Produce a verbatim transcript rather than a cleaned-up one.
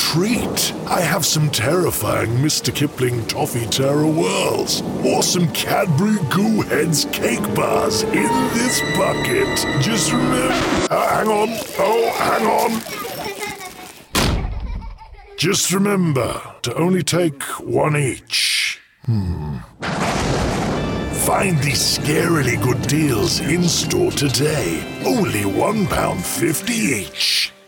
treat. I have some terrifying Mister Kipling Toffee Terror Whirls, or some Cadbury Goo Heads cake bars in this bucket. Just remember... Uh, hang on. Oh, hang on. Just remember to only take one each. Hmm. Find these scarily good deals in store today. Only one pound fifty each.